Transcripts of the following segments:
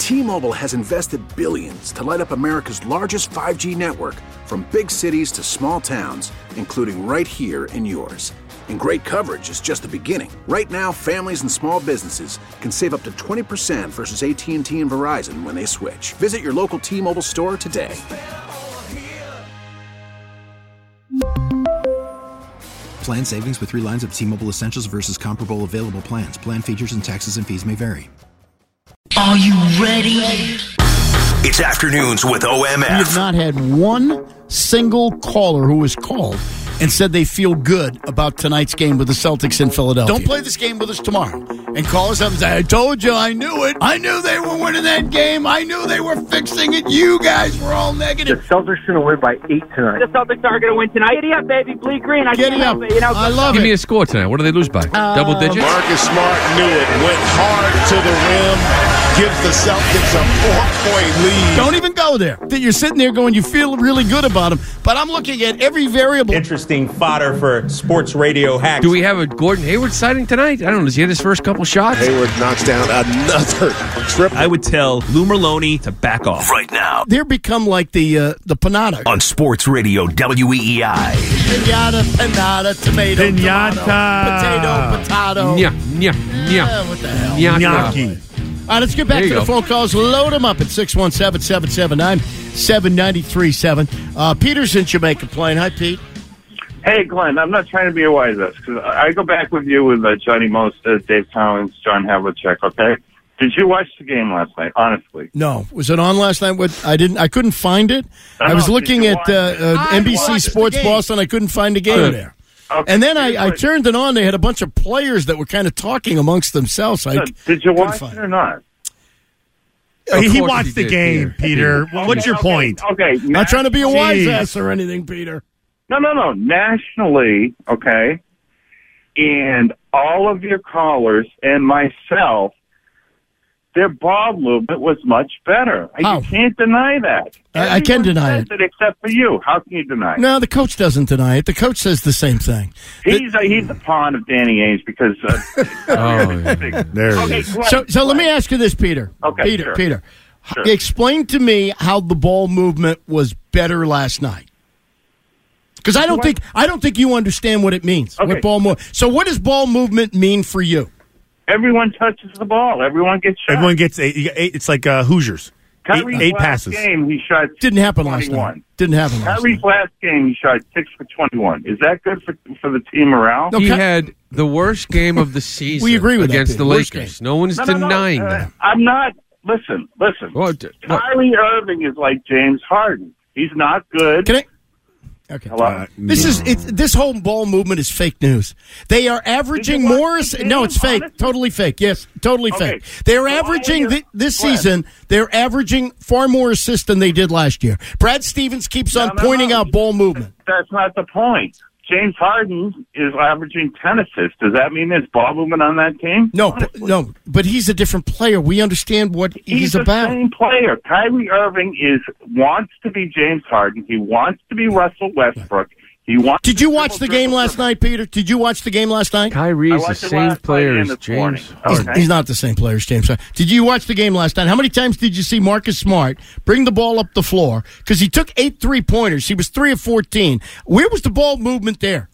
T-Mobile has invested billions to light up America's largest 5G network, from big cities to small towns, including right here in yours. And great coverage is just the beginning. Right now, families and small businesses can save up to 20% versus AT&T and Verizon when they switch. Visit your local T-Mobile store today. Plan savings with 3 lines of T-Mobile Essentials versus comparable available plans. Plan features and taxes and fees may vary. Are you ready? It's Afternoons with OMF. We have not had one single caller who has called and said they feel good about tonight's game with the Celtics in Philadelphia. Don't play this game with us tomorrow. And call us up and say, I told you, I knew it. I knew they were winning that game. I knew they were fixing it. You guys were all negative. The Celtics are going to win by 8 tonight. The Celtics are going to win tonight. Giddy up, baby. Bleed green. Giddy up. I love it. Give me a score tonight. What do they lose by? Double digits? Marcus Smart knew it. Went hard to the rim. Gives the Celtics a 4-point lead. Don't even go there. You're sitting there going, you feel really good about them. But I'm looking at every variable. Interesting fodder for sports radio hacks. Do we have a Gordon Hayward sighting tonight? I don't know. Does he hit his first couple shots? Hayward knocks down another triple. I would tell Lou Merlone to back off. Right now. They're become like the panada. On Sports Radio WEEI. Pinata, panada, tomato, Pinata. Potato. Yeah. What the hell? Gnocchi. All right, let's get back to the phone calls. Load them up at 617-779-7937. Peter's in Jamaica playing. Hi, Pete. Hey, Glenn, I'm not trying to be a wise ass, because I go back with you with Johnny Most, Dave Collins, John Havlicek, okay? Did you watch the game last night, honestly? No. Was it on last night? I couldn't find it. I was looking at NBC Sports Boston. I couldn't find the game there. Okay. And then I turned it on. They had a bunch of players that were kind of talking amongst themselves. Did you watch it or not? He watched the game, Peter. What's your point? Okay. Not trying to be a wise ass or anything, Peter. No. Nationally, okay, and all of your callers and myself, their ball movement was much better. How? You can't deny that. I can deny it. Except for you. How can you deny it? No, the coach doesn't deny it. The coach says the same thing. He's a pawn of Danny Ainge because... there it is. So let me ask you this, Peter. Okay, Peter. Sure. Explain to me how the ball movement was better last night. Because I don't think you understand what it means. Okay. So what does ball movement mean for you? Everyone touches the ball. Everyone gets shot. Everyone gets it's like Hoosiers. Eight passes. Game he shot. Didn't happen last night. Kyrie's last game he shot 6 for 21. Is that good for the team morale? He had the worst game of the season. We agree with against that, the Lakers. No one's denying that. I'm not. Listen. Kyrie Irving is like James Harden. He's not good. Can I? Okay. This whole ball movement is fake news. They are averaging more. No, it's fake. Honestly? Totally fake. Yes, totally fake. They're averaging this season. They're averaging far more assists than they did last year. Brad Stevens keeps on pointing out ball movement. That's not the point. James Harden is averaging 10 assists. Does that mean there's ball movement on that team? No, but he's a different player. We understand what he's about. He's the same player. Kyrie Irving wants to be James Harden. He wants to be Russell Westbrook. Did you watch the game last night, Peter? Did you watch the game last night? Kyrie's the same player as James. He's not the same player as James. Did you watch the game last night? How many times did you see Marcus Smart bring the ball up the floor? Because he took 8 3-pointers. He was 3 of 14. Where was the ball movement there?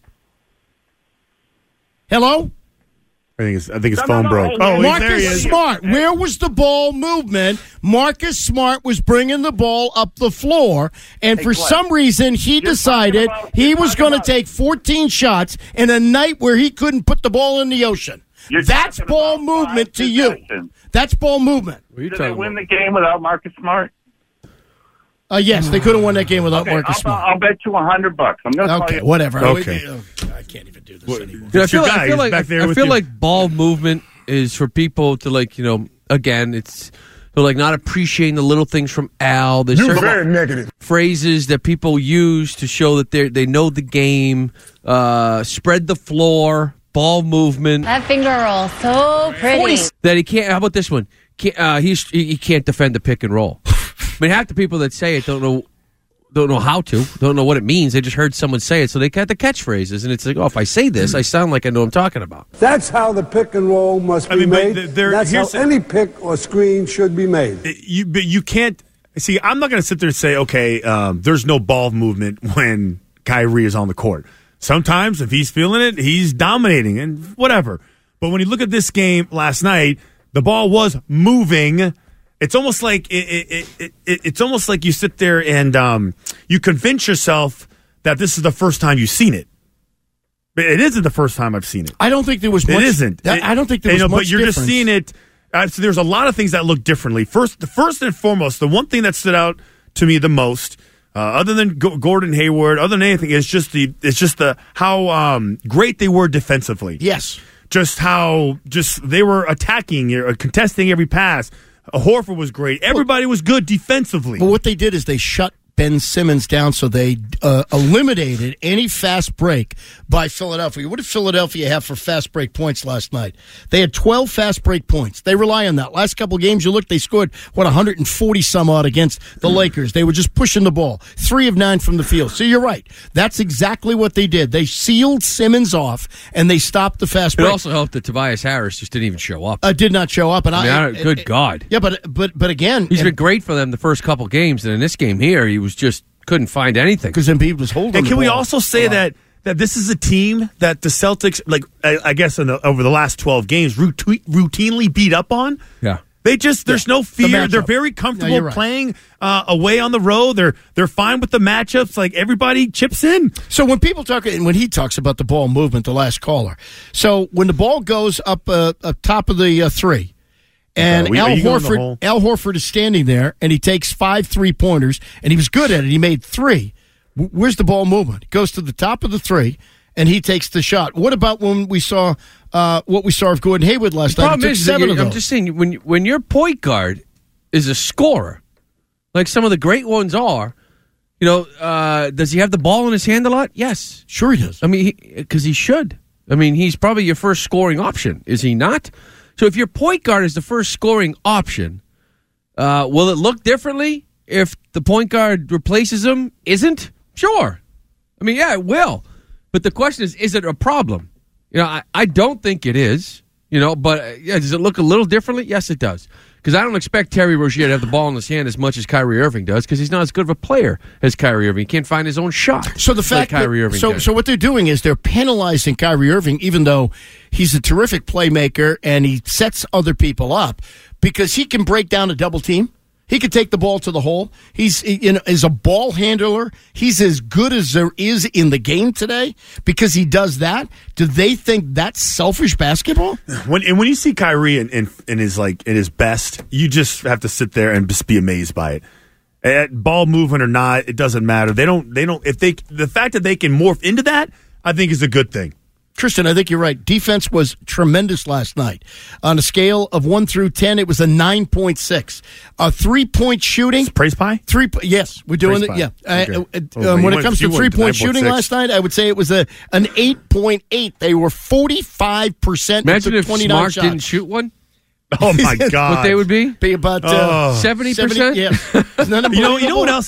Hello? I think his phone broke. Oh, Marcus Smart. Where was the ball movement? Marcus Smart was bringing the ball up the floor, and for some reason he decided he was going to take 14 shots in a night where he couldn't put the ball in the ocean. That's ball movement to you. That's ball movement. Did they win the game without Marcus Smart? Yes, they could have won that game without Marcus Smart. I'll bet you $100. I'm going to tell you. Whatever. Okay. I can't even do this anymore. I feel like ball movement is for people to again, it's they're not appreciating the little things from Al. There's very negative phrases that people use to show that they know the game. Spread the floor, ball movement. That finger roll, so pretty. That he can't. How about this one? He can't defend the pick and roll. I mean, half the people that say it don't know don't know how to, don't know what it means. They just heard someone say it, so they got the catchphrases, and it's like, oh, if I say this, I sound like I know what I'm talking about. That's how the pick and roll must be made. That's how any pick or screen should be made. But you can't see. I'm not going to sit there and say, okay, there's no ball movement when Kyrie is on the court. Sometimes, if he's feeling it, he's dominating and whatever. But when you look at this game last night, the ball was moving. It's almost like it's almost like you sit there and you convince yourself that this is the first time you've seen it. But it isn't the first time I've seen it. I don't think there was much. It isn't. I don't think there was much but you're difference. just seeing it. So there's a lot of things that look differently. First and foremost, the one thing that stood out to me the most, other than Gordon Hayward, other than anything, is just how great they were defensively. Yes. Just how they were attacking, contesting every pass. Horford was great. Everybody was good defensively. But what they did is they shut Ben Simmons down, so they eliminated any fast break by Philadelphia. What did Philadelphia have for fast break points last night? They had 12 fast break points. They rely on that. Last couple games, you look, they scored, 140 some odd against the Lakers. They were just pushing the ball. 3 of 9 from the field. So you're right. That's exactly what they did. They sealed Simmons off, and they stopped the fast break. It also helped that Tobias Harris just didn't even show up. Did not show up. And good God. Yeah, but again. He's been great for them the first couple games, and in this game here, he was just couldn't find anything. Because Embiid was holding And can the we ball also say that this is a team that the Celtics, I guess over the last 12 games, routinely beat up on? Yeah. There's no fear. They're very comfortable playing away on the road. They're fine with the matchups. Like, everybody chips in. So when people talk, and when he talks about the ball movement, the last caller, so when the ball goes up top of the 3, and Al Horford is standing there, and he takes 5 3-pointers, and he was good at it. He made 3. Where's the ball movement? It goes to the top of the 3, and he takes the shot. What about when we saw what we saw of Gordon Hayward last night? Problem is, I'm just saying, when your point guard is a scorer, like some of the great ones are, does he have the ball in his hand a lot? Yes. Sure he does. I mean, because he should. I mean, he's probably your first scoring option, is he not? So if your point guard is the first scoring option, will it look differently if the point guard replaces him? Isn't? Sure. I mean, yeah, it will. But the question is it a problem? I don't think it is, but does it look a little differently? Yes, it does. Because I don't expect Terry Rozier to have the ball in his hand as much as Kyrie Irving does, because he's not as good of a player as Kyrie Irving. He can't find his own shot. So the fact Kyrie Irving so what they're doing is they're penalizing Kyrie Irving, even though he's a terrific playmaker and he sets other people up, because he can break down a double team. He could take the ball to the hole. He's is a ball handler. He's as good as there is in the game today because he does that. Do they think that's selfish basketball? When you see Kyrie in his best, you just have to sit there and just be amazed by it. Ball movement or not, it doesn't matter. The fact that they can morph into that, I think, is a good thing. Tristan, I think you're right. Defense was tremendous last night. On a scale of 1 through 10, it was a 9.6. 3-point shooting. Praise pie? Yes, we're doing it. Yeah. Okay. When it comes to 3-point shooting last night, I would say it was an 8.8. They were 45%. Imagine if Smart shots. didn't shoot one. Oh my God! What they would be? Be about 70%. Yeah. You know what else?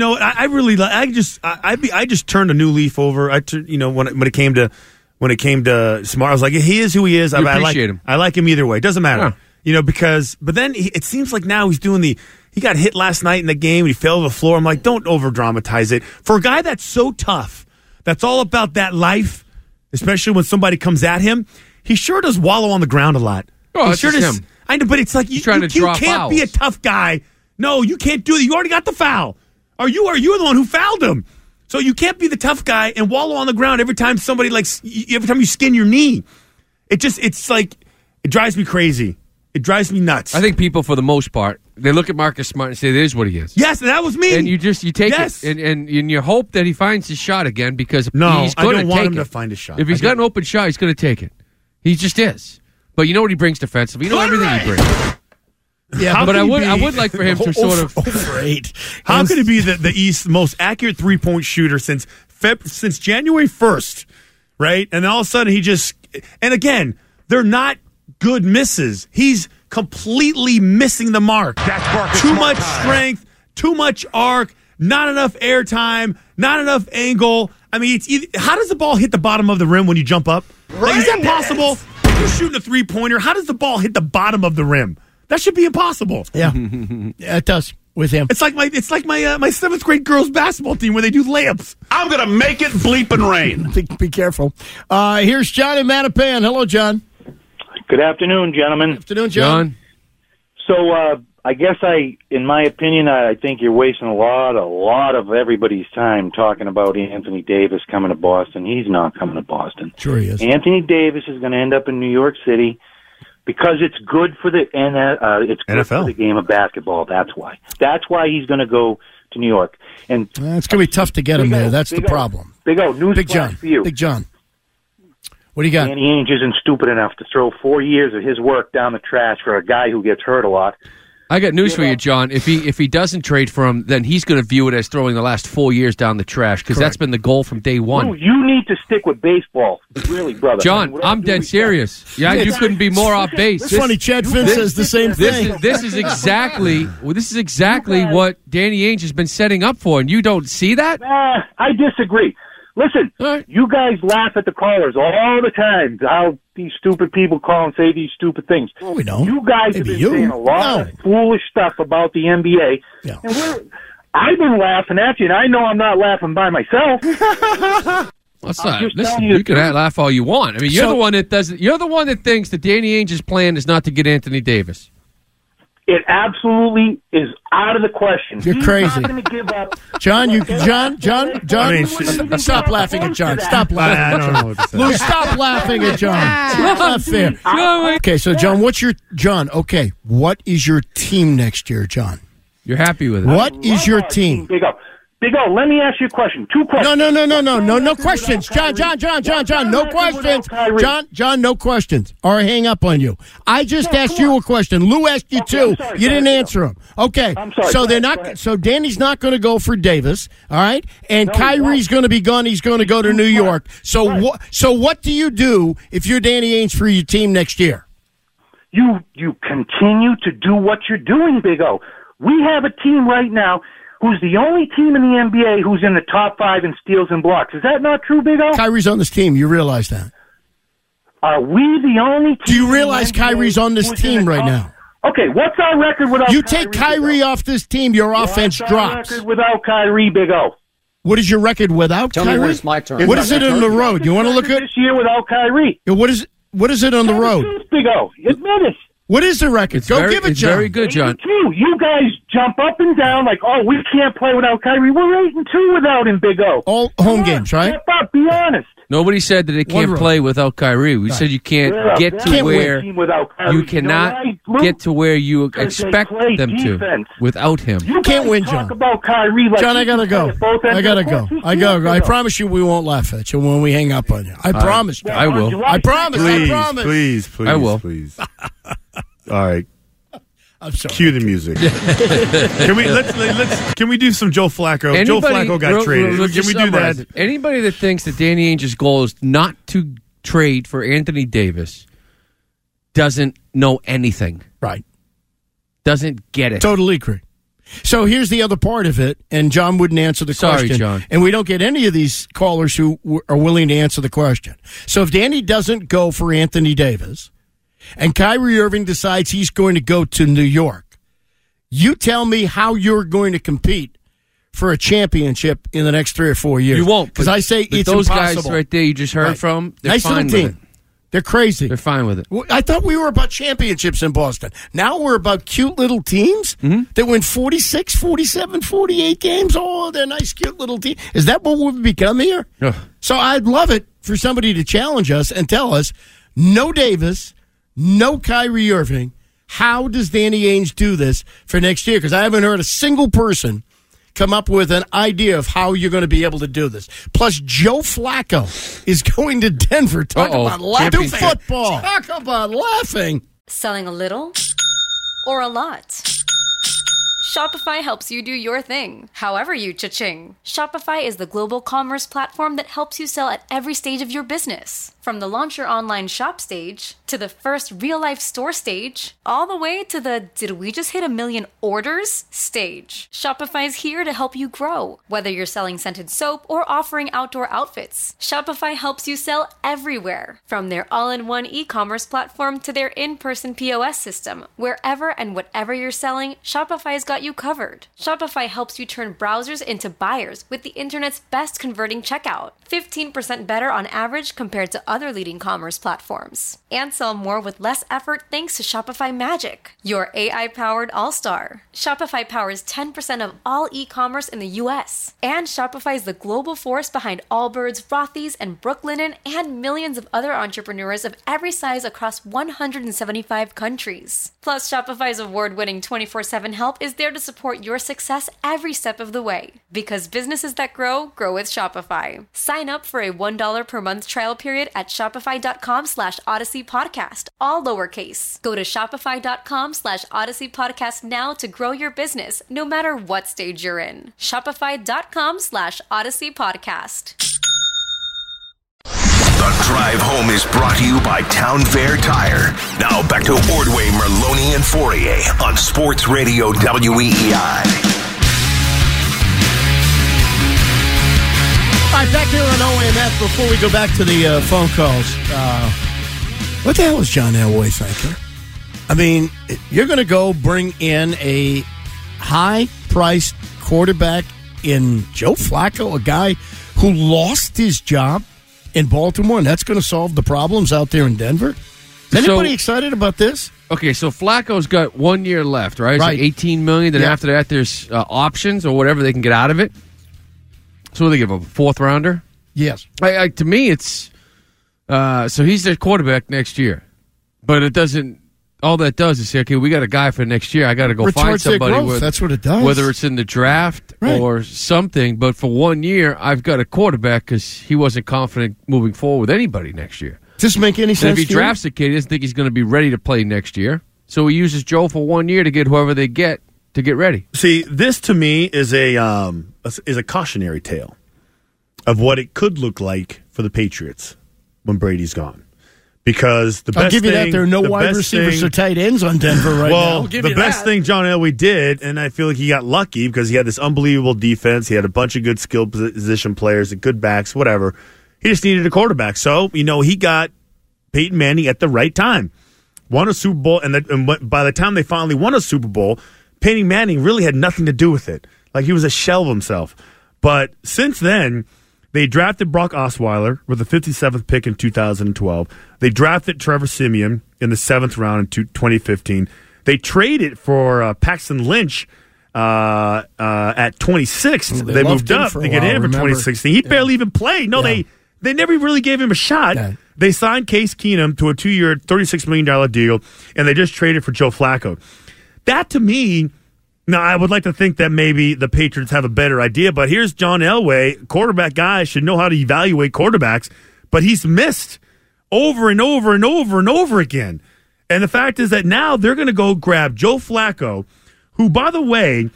I just turned a new leaf over. When it came to Smart, I was like, he is who he is. I appreciate him. I like him either way. It doesn't matter. Yeah. But then it seems like now he's doing he got hit last night in the game. He fell to the floor. I'm like, don't over dramatize it. For a guy that's so tough, that's all about that life, especially when somebody comes at him, he sure does wallow on the ground a lot. Oh, that's just him. I know, but it's like you can't be a tough guy. No, you can't do it. You already got the foul. Are you the one who fouled him? So you can't be the tough guy and wallow on the ground every time every time you skin your knee. It drives me crazy. It drives me nuts. I think people, for the most part, they look at Marcus Smart and say, "It is what he is." Yes, that was me. And you take it, and you hope that he finds his shot again, because he's going to take it. I don't want him to find his shot. If he's got an open shot, he's going to take it. He just is. But you know what he brings defensively? You know everything he brings. Yeah, but I would like for him to sort of. How could he be the East's most accurate 3-point shooter since January 1st, right? And all of a sudden and again, they're not good misses. He's completely missing the mark. That's Marcus Too Smart much strength, too much arc. not enough airtime, not enough angle. I mean, how does the ball hit the bottom of the rim when you jump up? Like, is that possible? You're shooting a three-pointer. How does the ball hit the bottom of the rim? That should be impossible. Yeah, yeah, it does with him. It's like my 7th grade girls basketball team where they do layups. I'm gonna make it bleep and rain. Be careful. Here's John in Mattapan. Hello, John. Good afternoon, gentlemen. Afternoon, John. So I guess in my opinion, I think you're wasting a lot of everybody's time talking about Anthony Davis coming to Boston. He's not coming to Boston. Sure he is. Anthony Davis is going to end up in New York City because it's good for the NFL. For the game of basketball. That's why. That's why he's going to go to New York. And it's going to be tough to get him there. That's the problem. Big John for you. Big John. What do you got? Danny Ainge isn't stupid enough to throw 4 years of his work down the trash for a guy who gets hurt a lot. I got news for you, John. If he doesn't trade for him, then he's going to view it as throwing the last 4 years down the trash because that's been the goal from day one. You need to stick with baseball, really, brother. John, I'm dead serious. Yeah, you couldn't be more off base. It's funny. Chad Finn says the same thing. This is exactly what Danny Ainge has been setting up for, and you don't see that? I disagree. Listen, you guys laugh at the callers all the time. How these stupid people call and say these stupid things. Oh, we don't. You guys have been saying a lot of foolish stuff about the NBA. Yeah. And I've been laughing at you, and I know I'm not laughing by myself. What's that? Listen, you can laugh all you want. I mean, you're the one that doesn't. You're the one that thinks that Danny Ainge's plan is not to get Anthony Davis. It absolutely is out of the question. You're crazy. He's not going to give up. John, stop laughing at John. Stop laughing. I don't know what to say. Lou, stop laughing at John. It's not fair. Okay, so John, what is your team next year, John? You're happy with it. What is your team? Big O, let me ask you a question. 2 questions. No questions. John, no questions. John, no questions. Or I hang up on you. I just asked you a question. Lou asked you two. You didn't answer them. Okay. I'm sorry. So they're not. So Danny's not going to go for Davis. All right. And Kyrie's going to be gone. He's going to go to New York. So what do you do if you're Danny Ainge for your team next year? You continue to do what you're doing, Big O. We have a team right now who's the only team in the NBA who's in the top 5 in steals and blocks. Is that not true, Big O? Kyrie's on this team. You realize that? Are we the only team? Do you realize Kyrie's on this team right now? Okay, what's our record without Kyrie? You take Kyrie off this team, your offense drops. What's our record without Kyrie, Big O? What is your record without Kyrie? Tell me when it's my turn. What is it on the road? You want to look at this year without Kyrie? What is it on the road? Big O, admit it. What is the record? Give it, John. It's very good, John. You guys jump up and down like, oh, we can't play without Kyrie. We're 8-2 without him, Big O. All home games, right? Step up, be honest. Nobody said that they can't play without Kyrie. We said you can't get to where you cannot get to where you expect them to without him. You can't win, John. About Kyrie like John, I gotta go. I gotta go. I promise you, we won't laugh at you when we hang up on you. I promise. I will. I promise. Please. I will. Please. All right. I'm sorry. Cue the music. Can we do some Joe Flacco? Joe Flacco got traded. Can we do that? Anybody that thinks that Danny Ainge's goal is not to trade for Anthony Davis doesn't know anything. Right. Doesn't get it. Totally agree. So here's the other part of it, and John wouldn't answer the question. Sorry, John. And we don't get any of these callers who are willing to answer the question. So if Danny doesn't go for Anthony Davis, and Kyrie Irving decides he's going to go to New York, you tell me how you're going to compete for a championship in the next 3 or 4 years. You won't. Because I say it's those impossible. Guys right there you just heard from, they're nice fine little team. with it. They're crazy. They're fine with it. I thought we were about championships in Boston. Now we're about cute little teams that win 46, 47, 48 games. Oh, they're nice, cute little teams. Is that what we've become here? Ugh. So I'd love it for somebody to challenge us and tell us, no Davis, no Kyrie Irving. How does Danny Ainge do this for next year? Because I haven't heard a single person come up with an idea of how you're going to be able to do this. Plus, Joe Flacco is going to Denver. Talk about laughing. Football. Talk about laughing. Selling a little or a lot? Shopify helps you do your thing, however you cha-ching. Shopify is the global commerce platform that helps you sell at every stage of your business. From the launch your online shop stage, to the first real-life store stage, all the way to the did we just hit 1 million orders stage. Shopify's here to help you grow. Whether you're selling scented soap or offering outdoor outfits, Shopify helps you sell everywhere. From their all-in-one e-commerce platform to their in-person POS system, wherever and whatever you're selling, Shopify's got you covered. Shopify helps you turn browsers into buyers with the internet's best converting checkout. 15% better on average compared to other leading commerce platforms. And sell more with less effort thanks to Shopify Magic, your AI-powered all-star. Shopify powers 10% of all e-commerce in the U.S. And Shopify is the global force behind Allbirds, Rothy's, and Brooklinen, and millions of other entrepreneurs of every size across 175 countries. Plus, Shopify's award-winning 24/7 help is there to support your success every step of the way. Because businesses that grow with Shopify. Sign up for a $1 per month trial period at shopify.com/Odyssey Podcast, all lowercase. Go to shopify.com/Odyssey Podcast now to grow your business, no matter what stage you're in. Shopify.com/Odyssey Podcast. The drive home is brought to you by Town Fair Tire. Now back to Ordway, Merloni, and Fourier on Sports Radio WEEI. All right, back here on OMF, before we go back to the phone calls, what the hell is John Elway thinking? I mean, you're going to go bring in a high-priced quarterback in Joe Flacco, a guy who lost his job in Baltimore, and that's going to solve the problems out there in Denver? Is anybody excited about this? Okay, so Flacco's got 1 year left, right? It's like $18 million. Then after that, there's options or whatever they can get out of it. So what do they give a fourth rounder? Yes. To me, it's so he's their quarterback next year, but it doesn't. All that does is say, okay, we got a guy for next year. I got to go find somebody. That's what it does. Whether it's in the draft or something, but for 1 year, I've got a quarterback because he wasn't confident moving forward with anybody next year. Does this make any sense? And if he drafts a kid, he doesn't think he's going to be ready to play next year. So he uses Joe for 1 year to get whoever they get to get ready. See, this to me is a cautionary tale of what it could look like for the Patriots when Brady's gone. Because the best I'll give you thing, that. There are no wide receivers or tight ends on Denver right now. Well, the best thing John Elway did, and I feel like he got lucky because he had this unbelievable defense. He had a bunch of good skill position players and good backs, whatever. He just needed a quarterback. So, he got Peyton Manning at the right time. Won a Super Bowl, and by the time they finally won a Super Bowl, Peyton Manning really had nothing to do with it. Like, he was a shell of himself. But since then, they drafted Brock Osweiler with the 57th pick in 2012. They drafted Trevor Siemian in the 7th round in 2015. They traded for Paxton Lynch at 26th. They moved up to get him for 2016. He barely even played. No, they never really gave him a shot. Yeah. They signed Case Keenum to a 2-year, $36 million deal, and they just traded for Joe Flacco. That, to me... Now, I would like to think that maybe the Patriots have a better idea, but here's John Elway, quarterback guy, should know how to evaluate quarterbacks, but he's missed over and over and over and over again. And the fact is that now they're going to go grab Joe Flacco, who, by the way,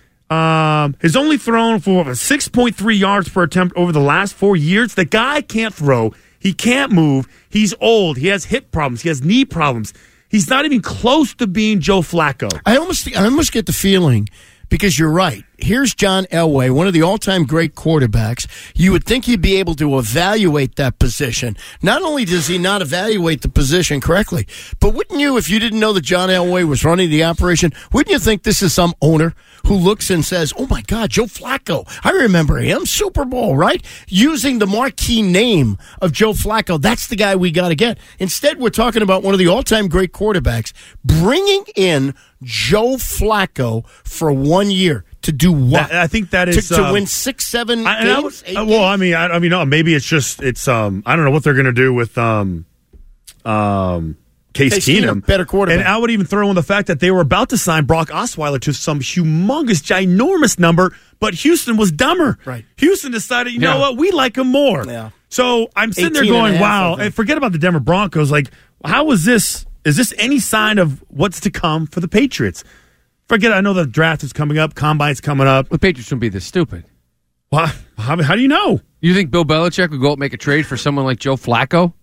has only thrown for 6.3 yards per attempt over the last 4 years. The guy can't throw. He can't move. He's old. He has hip problems. He has knee problems. He's not even close to being Joe Flacco. I almost get the feeling, because you're right. Here's John Elway, one of the all-time great quarterbacks. You would think he'd be able to evaluate that position. Not only does he not evaluate the position correctly, but wouldn't you, if you didn't know that John Elway was running the operation, wouldn't you think this is some owner who looks and says, oh, my God, Joe Flacco. I remember him, Super Bowl, right? Using the marquee name of Joe Flacco. That's the guy we got to get. Instead, we're talking about one of the all-time great quarterbacks, bringing in Joe Flacco for 1 year. To do what? I think that is to win 6, 7 games. Maybe it's I don't know what they're going to do with Case Keenum, better quarterback. And I would even throw in the fact that they were about to sign Brock Osweiler to some humongous, ginormous number, but Houston was dumber. Right. Houston decided, you know what, we like him more. Yeah. So I'm sitting there going, wow. And forget about the Denver Broncos. Like, how is this? Is this any sign of what's to come for the Patriots? Forget it. I know the draft is coming up. Combine's coming up. The Patriots wouldn't be this stupid. Well, how do you know? You think Bill Belichick would go out and make a trade for someone like Joe Flacco?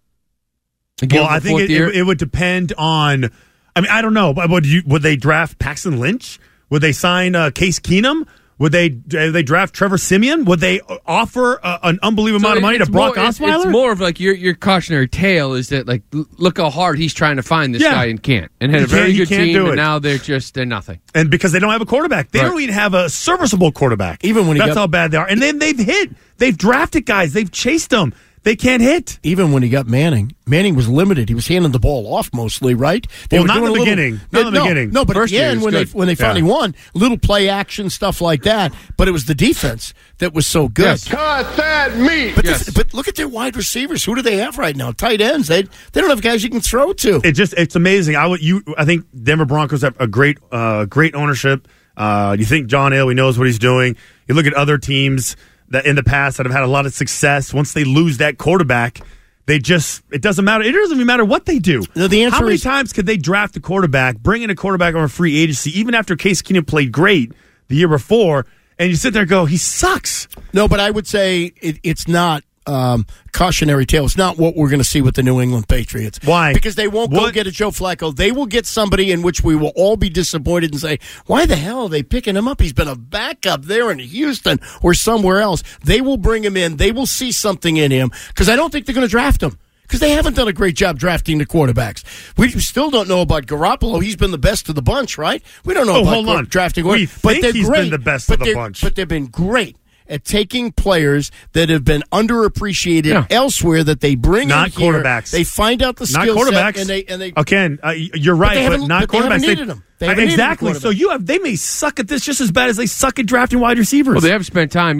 Well, I think it would depend on. I mean, I don't know. But would they draft Paxton Lynch? Would they sign Case Keenum? Would they draft Trevor Siemian? Would they offer an unbelievable amount of money to Brock Osweiler? It's more of like your cautionary tale is that, like, look how hard he's trying to find this guy and can't. And had a very good team, and now they're nothing. And because they don't have a quarterback. They don't even have a serviceable quarterback. Even when That's how bad they are. And then they've hit. They've drafted guys. They've chased them. They can't hit. Even when he got Manning was limited. He was handing the ball off mostly, right? Not in the beginning. Not in the beginning. No, but at the end, when they finally won, little play action, stuff like that. But it was the defense that was so good. Yes. Cut that meat. But look at their wide receivers. Who do they have right now? Tight ends. They don't have guys you can throw to. It's amazing. I think Denver Broncos have a great ownership. You think John Elway knows what he's doing. You look at other teams that in the past that have had a lot of success. Once they lose that quarterback, it doesn't matter. It doesn't even matter what they do. No, the answer How many times could they draft a quarterback, bring in a quarterback on a free agency, even after Case Keenum played great the year before, and you sit there and go, he sucks. No, but I would say it's not cautionary tale. It's not what we're going to see with the New England Patriots. Why? Because they won't go get a Joe Flacco. They will get somebody in which we will all be disappointed and say, why the hell are they picking him up? He's been a backup there in Houston or somewhere else. They will bring him in. They will see something in him because I don't think they're going to draft him. Because they haven't done a great job drafting the quarterbacks. We still don't know about Garoppolo. He's been the best of the bunch, right? We don't know about drafting. We think he's been the best of the bunch. But they've been great at taking players that have been underappreciated elsewhere that they bring not in here. Quarterbacks. They find out the skill set and they again, you're right, but not quarterbacks. They haven't needed them. Exactly. So they may suck at this just as bad as they suck at drafting wide receivers. Well, they have spent time,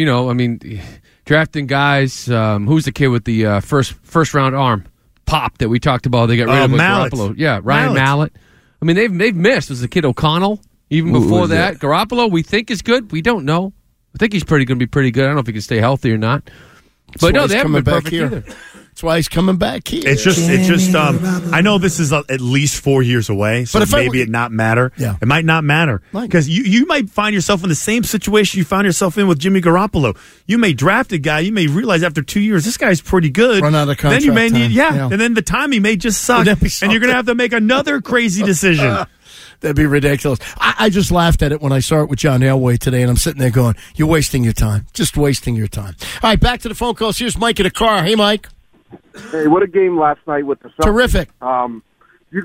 drafting guys. Who's the kid with the first round arm pop that we talked about? They got rid of Garoppolo. Yeah, Ryan Mallett. I mean, they've missed. Was the kid O'Connell even before that? Garoppolo, we think is good. We don't know. I think he's going to be pretty good. I don't know if he can stay healthy or not. But no, they haven't been perfect either. That's why he's coming back here. It's just. I know this is at least 4 years away, so maybe it not matter. Yeah. It might not matter because you might find yourself in the same situation you found yourself in with Jimmy Garoppolo. You may draft a guy, you may realize after 2 years this guy's pretty good. Run out of contract. Then you may need, and then the timing may just suck, and you're going to have to make another crazy decision. That'd be ridiculous. I just laughed at it when I saw it with John Elway today, and I'm sitting there going, you're wasting your time. Just wasting your time. All right, back to the phone calls. Here's Mike in a car. Hey, Mike. Hey, what a game last night with the Celtics. Terrific. You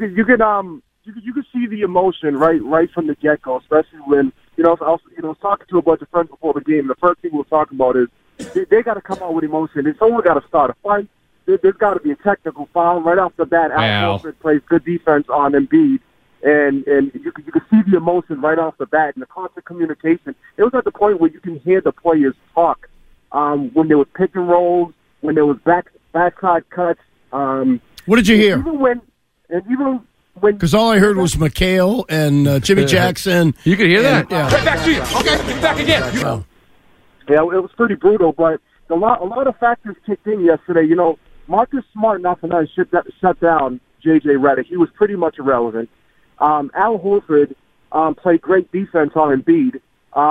could see the emotion right from the get-go, especially when, I was talking to a bunch of friends before the game. The first thing we were talking about is they got to come out with emotion. Someone got to start a fight. There's got to be a technical foul right off the bat. Al Horford plays good defense on Embiid. And you could see the emotion right off the bat and the constant communication. It was at the point where you can hear the players talk when there was pick and rolls, when there was backside cuts. What did you hear? Even when because all I heard was McHale and Jimmy Jackson. You could hear that? Yeah. Right back to you. Okay, back again. Yeah, it was pretty brutal, but a lot of factors kicked in yesterday. Marcus Smart, not for nothing, shut down J.J. Redick. He was pretty much irrelevant. Al Horford played great defense on Embiid.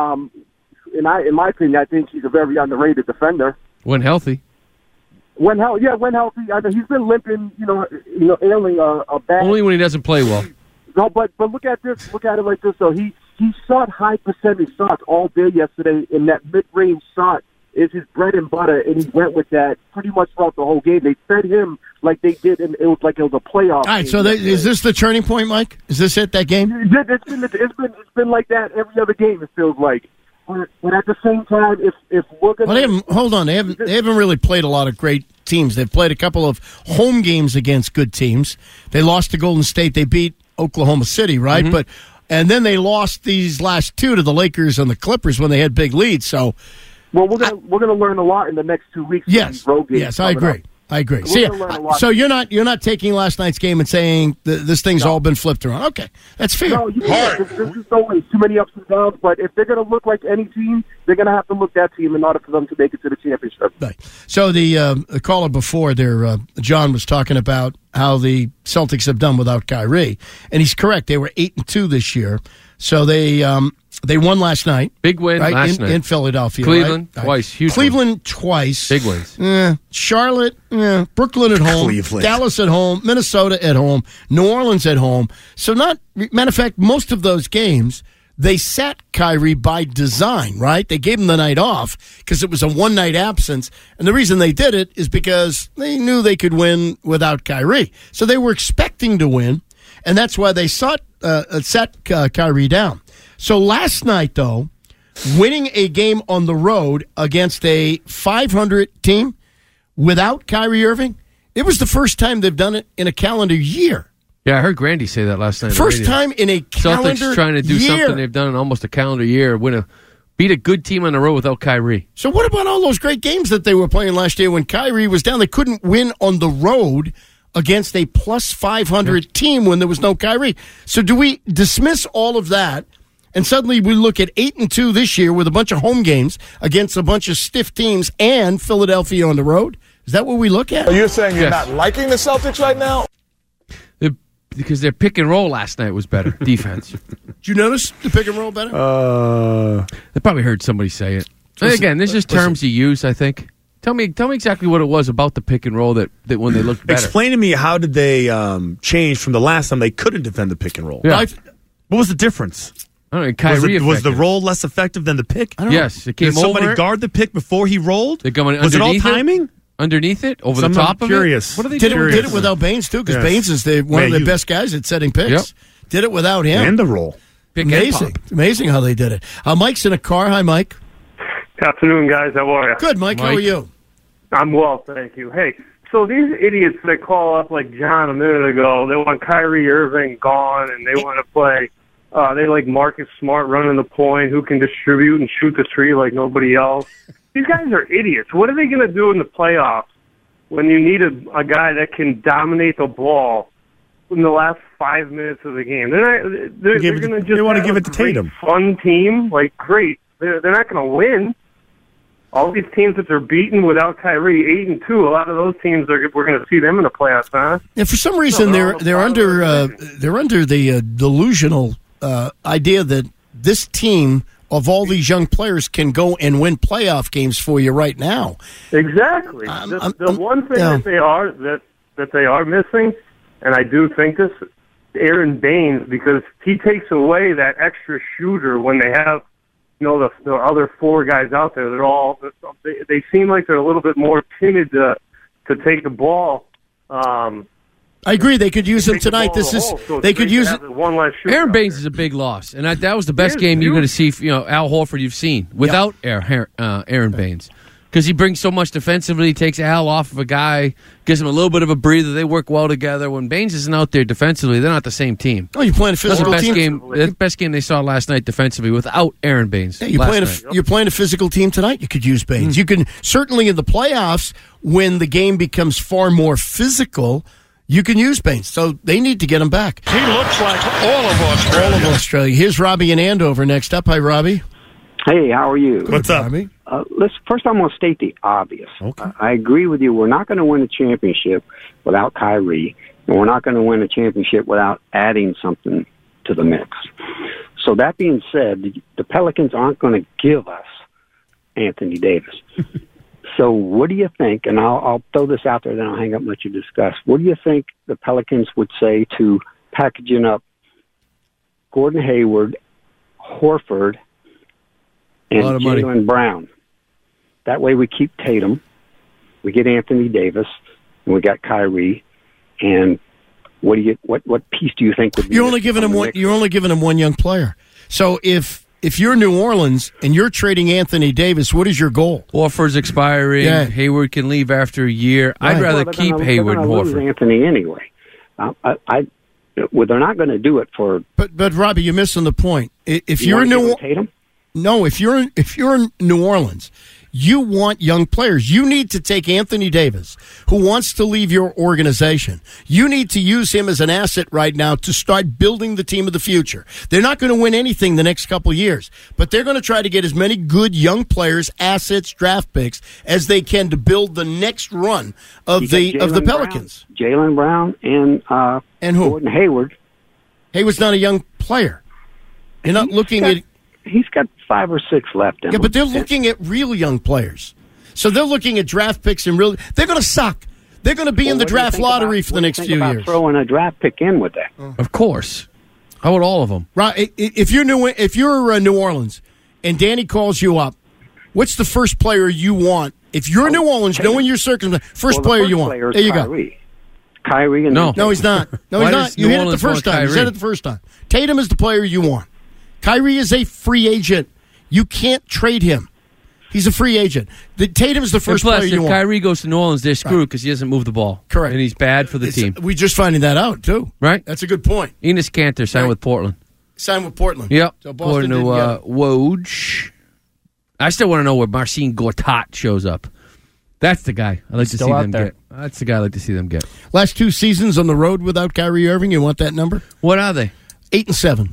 In my opinion, I think he's a very underrated defender. When healthy. When healthy. I mean, he's been limping, ailing a back. Only when he doesn't play well. No, but look at this. Look at it like this. So he shot high percentage shots all day yesterday, and that mid-range shot is his bread and butter, and he went with that pretty much throughout the whole game. They fed him like they did, and it was like it was a playoff. All right, so is this the turning point, Mike? Is this it, that game? It's been like that every other game, it feels like. But at the same time, if we're going to... hold on. They haven't really played a lot of great teams. They've played a couple of home games against good teams. They lost to Golden State. They beat Oklahoma City, right? Mm-hmm. And then they lost these last two to the Lakers and the Clippers when they had big leads, so... Well, we're gonna learn a lot in the next 2 weeks. Yes, road games. Yes, I agree. So you're not taking last night's game and saying this thing's all been flipped around. Okay, that's fair. No, there's always too many ups and downs. But if they're going to look like any team, they're going to have to look that team in order for them to make it to the championship. Right. So the caller before there, John, was talking about how the Celtics have done without Kyrie, and he's correct. They were 8-2 this year. So they won last night. Big win right? last night in Philadelphia. Cleveland right? twice. Huge Cleveland win. twice. Big wins. Charlotte, Brooklyn at home. Cleveland. Dallas at home. Minnesota at home. New Orleans at home. So matter of fact, most of those games, they sat Kyrie by design, right? They gave him the night off because it was a one-night absence. And the reason they did it is because they knew they could win without Kyrie. So they were expecting to win, and that's why they sat Kyrie down. So last night, though, winning a game on the road against a 500 team without Kyrie Irving, it was the first time they've done it in a calendar year. Yeah, I heard Grandy say that last night. First time in a calendar Celtics trying to do year. something they've done in almost a calendar year. Beat a good team on the road without Kyrie. So what about all those great games that they were playing last year when Kyrie was down? They couldn't win on the road against a plus 500 team when there was no Kyrie. So do we dismiss all of that, and suddenly we look at 8-2 this year with a bunch of home games against a bunch of stiff teams and Philadelphia on the road? Is that what we look at? Are you saying you're not liking the Celtics right now? Because their pick and roll last night was better. Defense. Did you notice the pick and roll better? They probably heard somebody say it. Again, there's just terms you use, I think. Tell me exactly what it was about the pick and roll that when they looked better. Explain to me, how did they change from the last time they couldn't defend the pick and roll? Yeah. What was the difference? I don't know, Kyrie was the roll less effective than the pick? Yes. It came did somebody over guard the pick before he rolled? Was it all timing? Underneath it? Over the I'm top of curious. it? What are they did doing? Did it without Baines, too, because Baines is one of the best guys at setting picks. Yep. Did it without him. And the roll. Amazing. Amazing how they did it. Mike's in a car. Hi, Mike. Afternoon, guys. How are you? Good, Mike. How are you? I'm well, thank you. Hey, so these idiots that call up like John a minute ago, they want Kyrie Irving gone, and they want to play. They like Marcus Smart running the point, who can distribute and shoot the three like nobody else. These guys are idiots. What are they going to do in the playoffs when you need a guy that can dominate the ball in the last 5 minutes of the game? They're going to just they want to give it to Tatum. Fun team, like great. They're not going to win. All these teams that they're beating without Kyrie, 8-2. A lot of those teams we're going to see them in the playoffs, huh? Yeah, for some reason they're under the delusional idea that this team of all these young players can go and win playoff games for you right now. Exactly. The one thing that they are missing, and I do think this, Aaron Baines, because he takes away that extra shooter when they have, the other four guys out there. They seem like they're a little bit more timid to take the ball. I agree. They could use him tonight. They could use one less shooter. Aaron Baines is a big loss, and that was the best game you're going to see. Al Horford you've seen without Aaron Baines, because he brings so much defensively. He takes Al off of a guy, gives him a little bit of a breather. They work well together. When Baines isn't out there defensively, they're not the same team. Oh, you're playing a physical team. The best game they saw last night defensively without Aaron Baines. Yeah, you're playing a physical team tonight. You could use Baines. You can certainly in the playoffs when the game becomes far more physical. You can use Baines, so they need to get him back. He looks like all of Australia. All of Australia. Here's Robbie in Andover next up. Hi, Robbie. Hey, how are you? What's up? Robbie? First, I'm going to state the obvious. Okay. I agree with you. We're not going to win a championship without Kyrie, and we're not going to win a championship without adding something to the mix. So that being said, the Pelicans aren't going to give us Anthony Davis. So what do you think, and I'll throw this out there, then I'll hang up and let you discuss. What do you think the Pelicans would say to packaging up Gordon Hayward, Horford, and Jaylen Brown? That way we keep Tatum, we get Anthony Davis, and we got Kyrie. And what piece do you think would be? You're only giving him one. You're only giving him one young player. So if you're New Orleans and you're trading Anthony Davis, what is your goal? Horford's expiring. Yeah. Hayward can leave after a year. Right. I'd rather keep Hayward and Horford. Lose Anthony anyway. They're not going to do it for. But Robbie, you're missing the point. If you're Tatum? No, if you're in New Orleans, you want young players. You need to take Anthony Davis, who wants to leave your organization. You need to use him as an asset right now to start building the team of the future. They're not going to win anything the next couple of years, but they're going to try to get as many good young players, assets, draft picks as they can to build the next run of the Pelicans. Jaylen Brown and who? Gordon Hayward. Hayward's not a young player. You're not looking at. He's got 5 or 6 left in him. Yeah, but they're looking at real young players. So they're looking at draft picks and really, they're going to suck. They're going to be in the draft lottery for the next few years. Throwing a draft pick in with that. Of course. How about all of them? Right. If you're New Orleans and Danny calls you up, what's the first player you want? If you're New Orleans, knowing your circumstances, first player you want. There you go. Kyrie. And no, he's not. No, he's not. You hit it the first time. You said it the first time. Tatum is the player you want. Kyrie is a free agent. You can't trade him. He's a free agent. Tatum is the first player you want. If Kyrie goes to New Orleans, they're screwed because he doesn't move the ball. Correct. And he's bad for the team. We're just finding that out, too. Right? That's a good point. Enes Kanter signed with Portland. Signed with Portland. Yep. So Boston according to Woj. I still want to know where Marcin Gortat shows up. That's the guy I'd like to see them get. That's the guy I'd like to see them get. Last 2 seasons on the road without Kyrie Irving, you want that number? What are they? 8-7.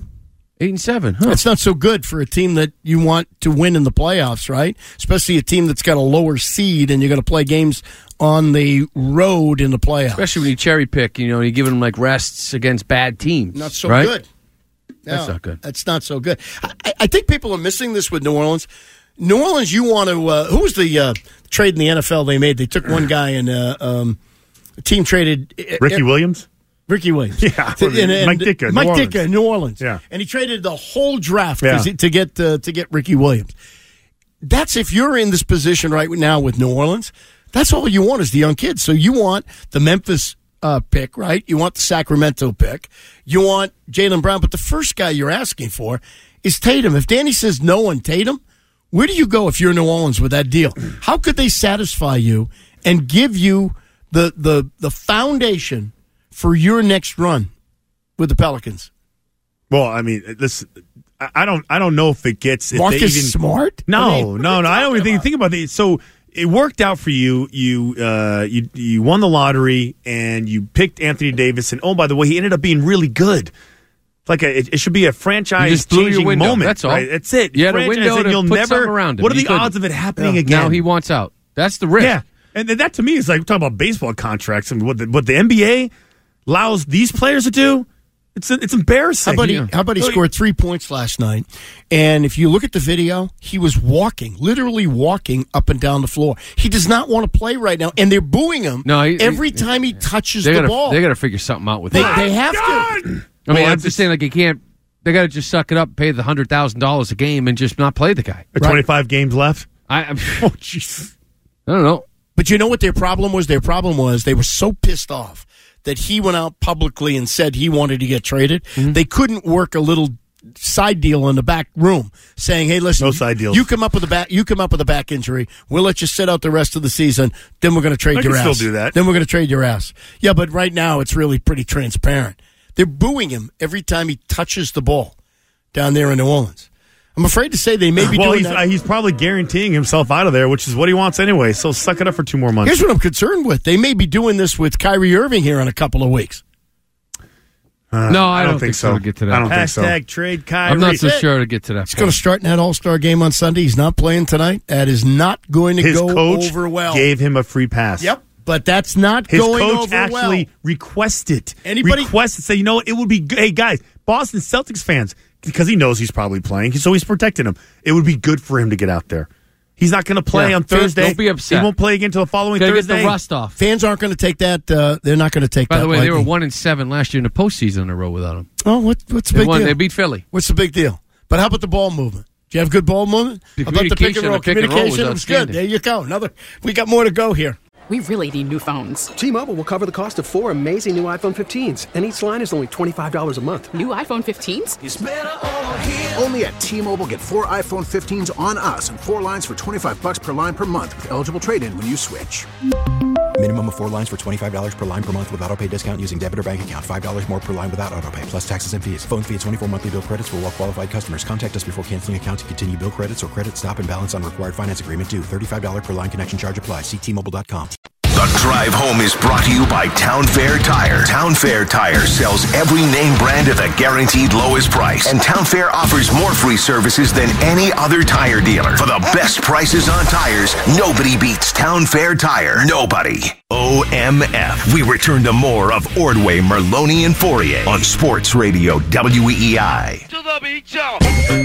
8-7, huh? That's not so good for a team that you want to win in the playoffs, right? Especially a team that's got a lower seed and you're going to play games on the road in the playoffs. Especially when you cherry pick, you're giving them like rests against bad teams. Not so right? good. No, that's not good. That's not so good. I think people are missing this with New Orleans. New Orleans, you want to. Who was the trade in the NFL they made? They took one guy and a team traded Ricky Williams. Ricky Williams. Yeah. Mike Ditka. Mike Ditka, New Orleans. Yeah. And he traded the whole draft to get Ricky Williams. That's if you're in this position right now with New Orleans. That's all you want is the young kids. So you want the Memphis pick, right? You want the Sacramento pick. You want Jaylen Brown. But the first guy you're asking for is Tatum. If Danny says no on Tatum, where do you go if you're New Orleans with that deal? How could they satisfy you and give you the foundation for your next run with the Pelicans? Well, I mean, listen, I don't know if it gets Marcus Smart. No. I don't even think about it. So it worked out for you. You won the lottery and you picked Anthony Davis. And oh, by the way, he ended up being really good. Like it should be a franchise-changing moment. That's all. Right? That's it. You had a window to put something around him. What are the odds of it happening again? Now he wants out. That's the risk. Yeah, and that to me is like we're talking about baseball contracts and what the NBA allows these players to do. It's embarrassing. How about he scored 3 points last night? And if you look at the video, he was literally walking up and down the floor. He does not want to play right now, and they're booing him every time he touches the ball. They got to figure something out with that. They have to. I mean, I'm just saying, like, you can't. They got to just suck it up, pay the $100,000 a game, and just not play the guy. 25 games left. Jeez. I don't know. But you know what their problem was? Their problem was they were so pissed off that he went out publicly and said he wanted to get traded. Mm-hmm. They couldn't work a little side deal in the back room, saying, "Hey, listen, no side deals. You come up with a back injury. We'll let you sit out the rest of the season. Then we're going to trade your ass. Still do that. Then we're going to trade your ass." Yeah, but right now it's really pretty transparent. They're booing him every time he touches the ball down there in New Orleans. I'm afraid to say they may be doing that. He's probably guaranteeing himself out of there, which is what he wants anyway. So suck it up for 2 more months. Here's what I'm concerned with. They may be doing this with Kyrie Irving here in a couple of weeks. No, I don't think so. To get to that. I don't think so. Hashtag trade Kyrie. I'm not so sure to get to that. He's going to start in that All-Star game on Sunday. He's not playing tonight. That is not going to go over well. His coach gave him a free pass. Yep. But that's not going over well. His coach actually requested. Anybody say, you know what, it would be good. Hey, guys, Boston Celtics fans, because he knows he's probably playing, so he's protecting him. It would be good for him to get out there. He's not going to play on Thursday. Don't be upset. He won't play again until the following Thursday. Get the rust off. Fans aren't going to take that. They're not going to take that. By the way, lightly. they were 1-7 last year in the postseason in a row without him. Oh, what's the big deal? They beat Philly. What's the big deal? But how about the ball movement? Do you have good ball movement? The how about the pick and roll? Communication was good. There you go. We got more to go here. We really need new phones. T-Mobile will cover the cost of 4 amazing new iPhone 15s, and each line is only $25 a month. New iPhone 15s? It's better over here. Only at T-Mobile, get 4 iPhone 15s on us and 4 lines for $25 per line per month with eligible trade-in when you switch. Minimum of 4 lines for $25 per line per month with autopay discount using debit or bank account. $5 more per line without autopay, plus taxes and fees. Phone fee at 24 monthly bill credits for well-qualified customers. Contact us before canceling account to continue bill credits or credit stop and balance on required finance agreement due. $35 per line connection charge applies. See T-Mobile.com. The drive home is brought to you by Town Fair Tire. Town Fair Tire sells every name brand at the guaranteed lowest price. And Town Fair offers more free services than any other tire dealer. For the best prices on tires, nobody beats Town Fair Tire. Nobody. OMF. We return to more of Ordway, Merloni, and Fourier on Sports Radio WEEI. To the love each y'all.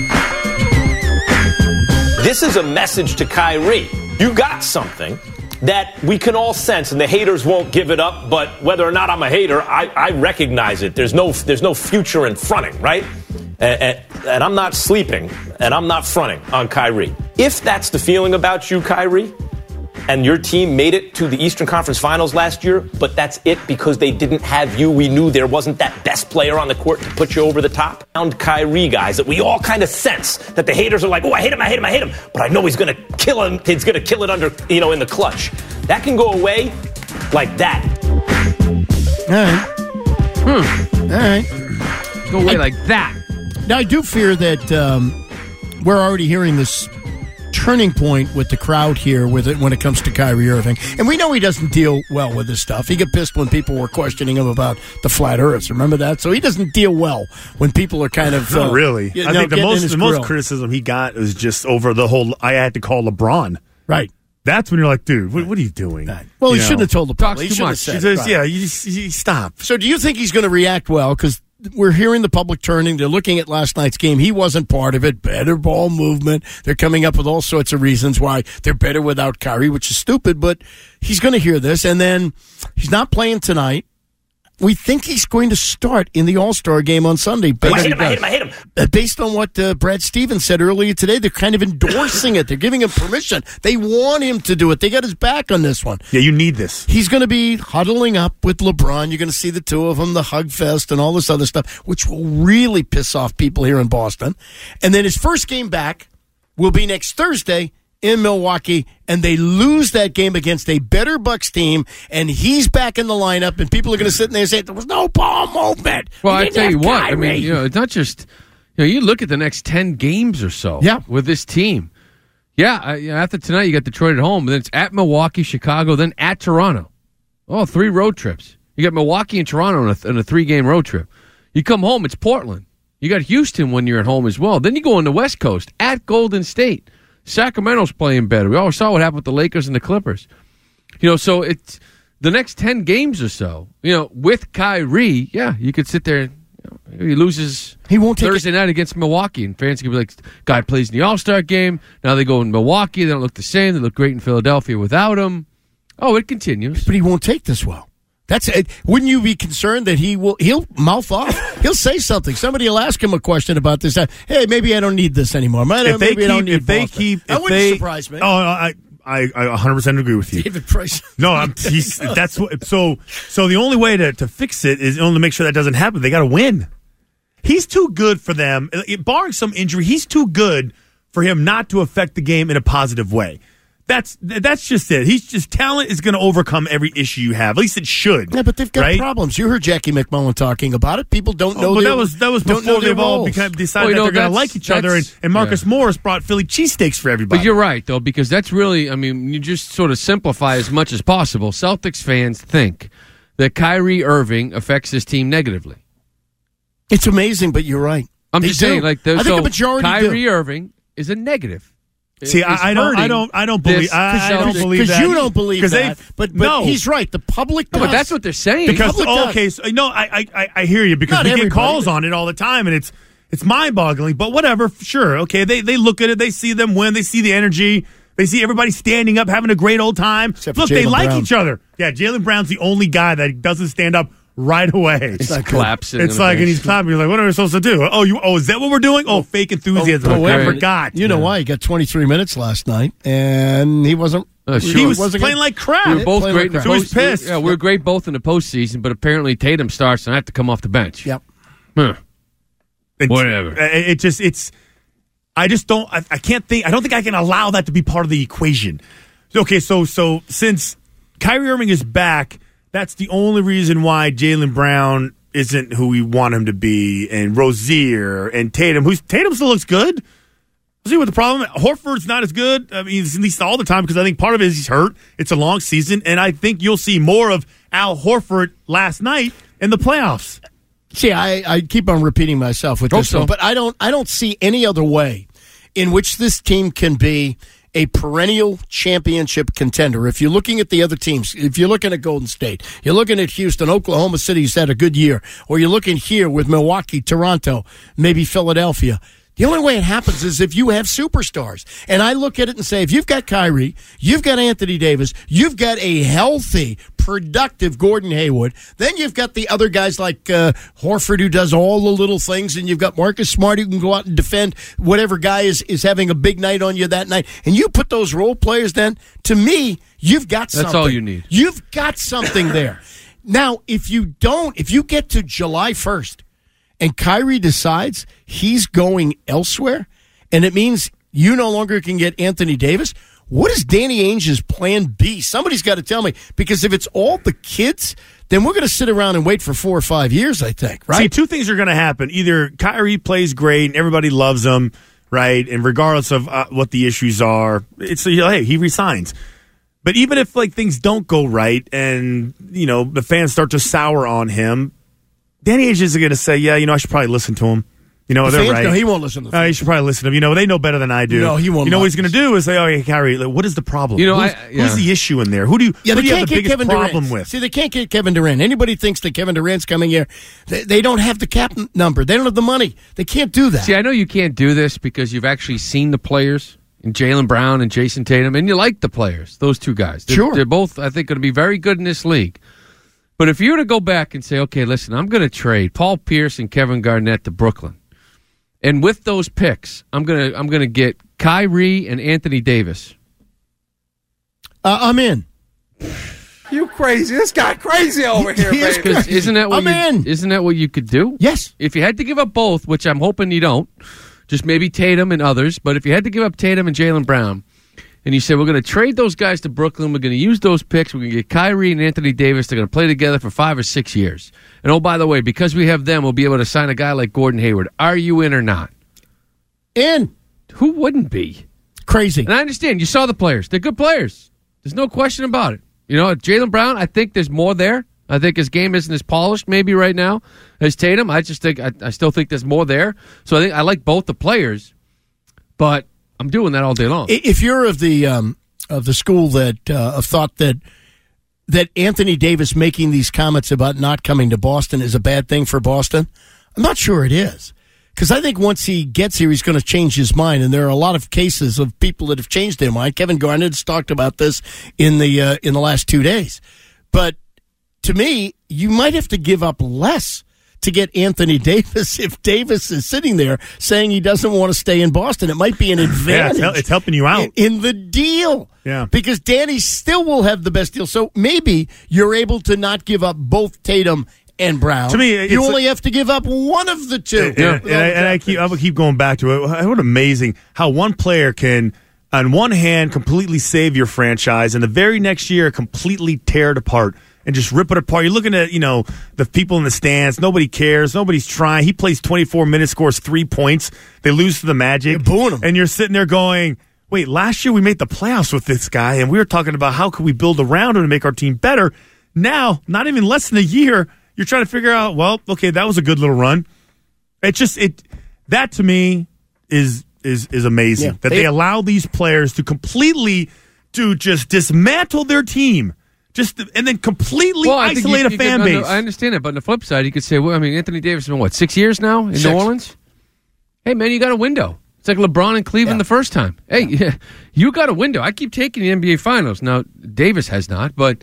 This is a message to Kyrie. You got something that we can all sense, and the haters won't give it up, but whether or not I'm a hater, I recognize it. There's no future in fronting, right? And I'm not sleeping, and I'm not fronting on Kyrie. If that's the feeling about you, Kyrie, and your team made it to the Eastern Conference Finals last year, but that's it because they didn't have you. We knew there wasn't that best player on the court to put you over the top. Found Kyrie, guys, that we all kind of sense that the haters are like, oh, I hate him, but I know he's going to kill him. He's going to kill it under, in the clutch. That can go away like that. All right. Go away like that. Now, I do fear that we're already hearing this turning point with the crowd here with it when it comes to Kyrie Irving. And we know he doesn't deal well with this stuff. He got pissed when people were questioning him about the flat earths. Remember that? So he doesn't deal well when people are kind of... Not really. I think the most criticism he got was just over the whole, I had to call LeBron. Right. That's when you're like, dude, what are you doing? Well, he shouldn't have told the Talks public. too much. Said, says, right. yeah, you stop. So do you think he's going to react well? Because we're hearing the public turning. They're looking at last night's game. He wasn't part of it. Better ball movement. They're coming up with all sorts of reasons why they're better without Kyrie, which is stupid, but he's going to hear this. And then he's not playing tonight. We think he's going to start in the All-Star game on Sunday. I hate him. Based on what Brad Stevens said earlier today, they're kind of endorsing it. They're giving him permission. They want him to do it. They got his back on this one. Yeah, you need this. He's going to be huddling up with LeBron. You're going to see the two of them, the hug fest and all this other stuff, which will really piss off people here in Boston. And then his first game back will be next Thursday in Milwaukee, and they lose that game against a better Bucks team, and he's back in the lineup, and people are going to sit in there and say, there was no ball movement. Well, I tell you what, I mean, it's not just, you look at the next 10 games or so with this team. After tonight, you got Detroit at home, and then it's at Milwaukee, Chicago, then at Toronto. Oh, 3 road trips. You got Milwaukee and Toronto on a 3-game road trip. You come home, it's Portland. You got Houston when you're at home as well. Then you go on the West Coast, at Golden State. Sacramento's playing better. We always saw what happened with the Lakers and the Clippers. So it's the next 10 games or so, with Kyrie, you could sit there. He loses Thursday night against Milwaukee, and fans can be like, guy plays in the All-Star game. Now they go in Milwaukee. They don't look the same. They look great in Philadelphia without him. Oh, it continues. But he won't take this well. That's it. Wouldn't you be concerned that he'll mouth off? He'll say something. Somebody will ask him a question about this. Hey, maybe I don't need this anymore. That wouldn't surprise me. Oh, I 100% agree with you. David Price. No, that's what. So the only way to fix it is only to make sure that doesn't happen. They got to win. He's too good for them. Barring some injury, he's too good for him not to affect the game in a positive way. That's just it. He's just talent is going to overcome every issue you have. At least it should. Yeah, but they've got problems. You heard Jackie McMullen talking about it. People don't know. But that was before they've all decided that they're going to like each other. And Marcus Morris brought Philly cheesesteaks for everybody. But you're right though, because that's really. I mean, you just sort of simplify as much as possible. Celtics fans think that Kyrie Irving affects his team negatively. It's amazing, but you're right. I'm just saying, I think the majority Kyrie do. Irving is a negative. See, I don't believe that. Because you don't believe that. But no. He's right. The public does. But that's what they're saying. Because I hear you because we get calls on it all the time, and it's mind-boggling. But whatever, sure, okay. They look at it. They see them win. They see the energy. They see everybody standing up, having a great old time. Look, they like each other. Yeah, Jaylen Brown's the only guy that doesn't stand up right away. It's like collapsing. It's like, and he's clapping. You're like, what are we supposed to do? Is that what we're doing? Oh, fake enthusiasm. I forgot. You know why? He got 23 minutes last night, and he wasn't. He was playing like crap. We were both great in the so he's pissed. We were great both in the postseason, but apparently Tatum starts and I have to come off the bench. Yep. Whatever. I can't think. I don't think I can allow that to be part of the equation. Okay, so since Kyrie Irving is back, that's the only reason why Jaylen Brown isn't who we want him to be, and Rozier and Tatum. Tatum still looks good. See what the problem is? Horford's not as good. I mean, at least all the time, because I think part of it is he's hurt. It's a long season, and I think you'll see more of Al Horford last night in the playoffs. See, I keep on repeating myself with this one, but I don't see any other way in which this team can be a perennial championship contender. If you're looking at the other teams, if you're looking at Golden State, you're looking at Houston, Oklahoma City's had a good year, or you're looking here with Milwaukee, Toronto, maybe Philadelphia. The only way it happens is if you have superstars. And I look at it and say, if you've got Kyrie, you've got Anthony Davis, you've got a healthy, productive Gordon Hayward, then you've got the other guys like Horford who does all the little things, and you've got Marcus Smart who can go out and defend whatever guy is having a big night on you that night. And you put those role players then, to me, you've got something. That's all you need. You've got something there. Now, if you get to July 1st, and Kyrie decides he's going elsewhere, and it means you no longer can get Anthony Davis, what is Danny Ainge's plan B? Somebody's got to tell me, because if it's all the kids, then we're going to sit around and wait for 4 or 5 years, I think, right? See, two things are going to happen. Either Kyrie plays great and everybody loves him, right, and regardless of what the issues are, it's hey, he resigns. But even if things don't go right and the fans start to sour on him, Danny Ainge is going to say, I should probably listen to him. They're right. No, he won't listen to them. You should probably listen to him. They know better than I do. No, he won't. What he's going to do is say, hey, Kyrie, what is the problem? Who's the issue in there? Who do you have the biggest problem with? See, they can't get Kevin Durant. Anybody thinks that Kevin Durant's coming here, they don't have the cap number. They don't have the money. They can't do that. See, I know you can't do this because you've actually seen the players in Jaylen Brown and Jason Tatum, and you like the players, those two guys. They're both, I think, going to be very good in this league. But if you were to go back and say, okay, listen, I'm going to trade Paul Pierce and Kevin Garnett to Brooklyn, and with those picks, I'm gonna get Kyrie and Anthony Davis. I'm in. You crazy? This guy crazy over here, baby. Isn't that what you could do? Yes. If you had to give up both, which I'm hoping you don't, just maybe Tatum and others. But if you had to give up Tatum and Jaylen Brown, and you said, we're going to trade those guys to Brooklyn. We're going to use those picks. We're going to get Kyrie and Anthony Davis. They're going to play together for 5 or 6 years. And, oh, by the way, because we have them, we'll be able to sign a guy like Gordon Hayward. Are you in or not? In. Who wouldn't be? Crazy. And I understand. You saw the players. They're good players. There's no question about it. Jaylen Brown, I think there's more there. I think his game isn't as polished maybe right now as Tatum. I still think there's more there. So I think I like both the players, but I'm doing that all day long. If you're of the school that of thought that Anthony Davis making these comments about not coming to Boston is a bad thing for Boston, I'm not sure it is. Because I think once he gets here, he's going to change his mind, and there are a lot of cases of people that have changed their mind. Kevin Garnett's talked about this in the last 2 days. But to me, you might have to give up less to get Anthony Davis if Davis is sitting there saying he doesn't want to stay in Boston. It might be an advantage. Yeah, it's helping you out. In the deal. Yeah. Because Danny still will have the best deal. So maybe you're able to not give up both Tatum and Brown. To me, you only have to give up one of the two. I will keep going back to it. What amazing how one player can, on one hand, completely save your franchise, and the very next year completely tear it apart and just rip it apart. You're looking at, the people in the stands. Nobody cares. Nobody's trying. He plays 24 minutes, scores 3 points. They lose to the Magic. You're booing him. And you're sitting there going, wait, last year we made the playoffs with this guy, and we were talking about how could we build around him to make our team better. Now, not even less than a year, you're trying to figure out, well, okay, that was a good little run. That to me is amazing. That they allow these players to completely just dismantle their team. And then completely isolate a fan base. I understand it, but on the flip side, you could say, Anthony Davis has been, 6 years now in New Orleans? Hey, man, you got a window. It's like LeBron in Cleveland the first time. Hey, you got a window. I keep taking the NBA Finals. Now, Davis has not, but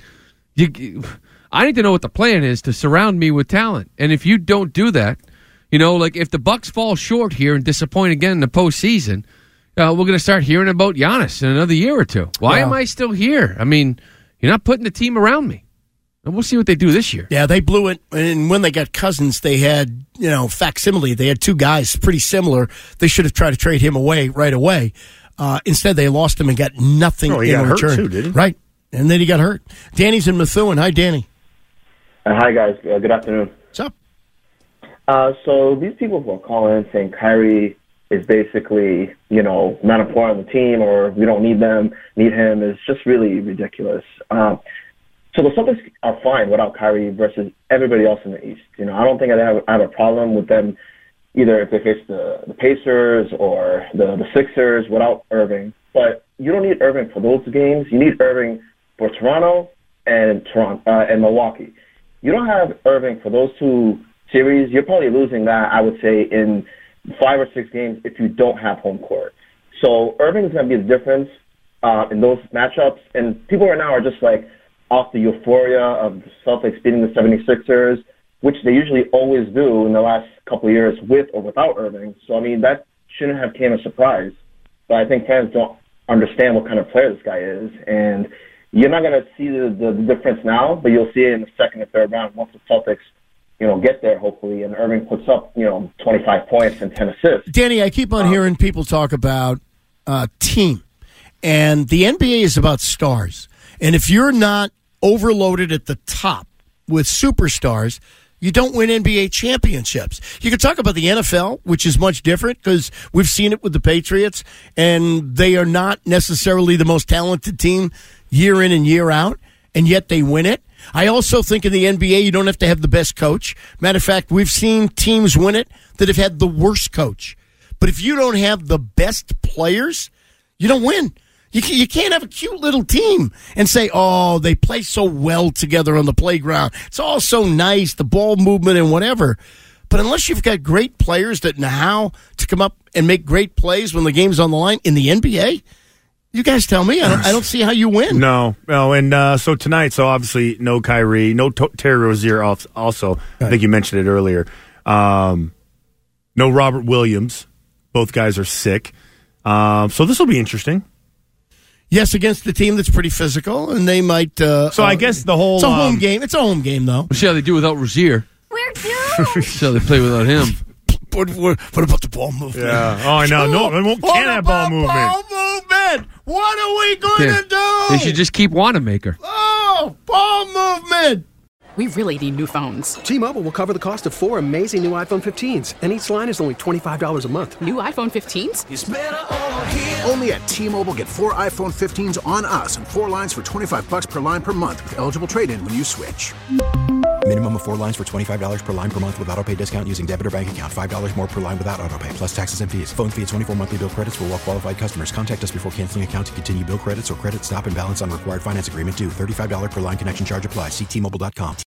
I need to know what the plan is to surround me with talent. And if you don't do that, if the Bucks fall short here and disappoint again in the postseason, we're going to start hearing about Giannis in another year or two. Why am I still here? I mean, you're not putting the team around me. And we'll see what they do this year. Yeah, they blew it. And when they got Cousins, they had, facsimile. They had two guys pretty similar. They should have tried to trade him away right away. Instead, they lost him and got nothing in return. Hurt too, did he? Right. And then he got hurt. Danny's in Methuen. Hi, Danny. Hi, guys. Good afternoon. What's up? So these people who are calling saying Kyrie is basically, not important on the team or we don't need him is just really ridiculous. So the Celtics are fine without Kyrie versus everybody else in the East. I don't think I have a problem with them either if they face the Pacers or the Sixers without Irving. But you don't need Irving for those games. You need Irving for Toronto and Milwaukee. You don't have Irving for those two series. You're probably losing that, I would say, in 5 or 6 games if you don't have home court. So Irving's going to be the difference in those matchups. And people right now are just like off the euphoria of the Celtics beating the 76ers, which they usually always do in the last couple of years with or without Irving. So, I mean, that shouldn't have came as a surprise. But I think fans don't understand what kind of player this guy is. And you're not going to see the difference now, but you'll see it in the second and third round once the Celtics, get there, hopefully, and Irving puts up, 25 points and 10 assists. Danny, I keep on hearing people talk about team, and the NBA is about stars. And if you're not overloaded at the top with superstars, you don't win NBA championships. You can talk about the NFL, which is much different because we've seen it with the Patriots, and they are not necessarily the most talented team year in and year out, and yet they win it. I also think in the NBA, you don't have to have the best coach. Matter of fact, we've seen teams win it that have had the worst coach. But if you don't have the best players, you don't win. You can't have a cute little team and say, oh, they play so well together on the playground. It's all so nice, the ball movement and whatever. But unless you've got great players that know how to come up and make great plays when the game's on the line in the NBA, you guys tell me. I don't see how you win. No. And so tonight, obviously no Kyrie, no Terry Rozier also. Right. I think you mentioned it earlier. No Robert Williams. Both guys are sick. So this will be interesting. Yes, against the team that's pretty physical, and they might... I guess the whole... It's a home game. It's a home game, though. We'll see how they do without Rozier. We're doomed. See how they play without him. What about the ball movement? Yeah. Oh, I know. No, we can't have ball movement. Ball movement? What are we going to do? They should just keep Wanamaker. Oh, ball movement. We really need new phones. T-Mobile will cover the cost of 4 amazing new iPhone 15s, and each line is only $25 a month. New iPhone 15s? It's better over here. Only at T-Mobile, get 4 iPhone 15s on us and 4 lines for $25 per line per month with eligible trade-in when you switch. Minimum of 4 lines for $25 per line per month with autopay discount using debit or bank account. $5 more per line without autopay, plus taxes and fees. Phone fee at 24 monthly bill credits for well-qualified customers. Contact us before canceling account to continue bill credits or credit stop and balance on required finance agreement due. $35 per line connection charge applies. See T-Mobile.com.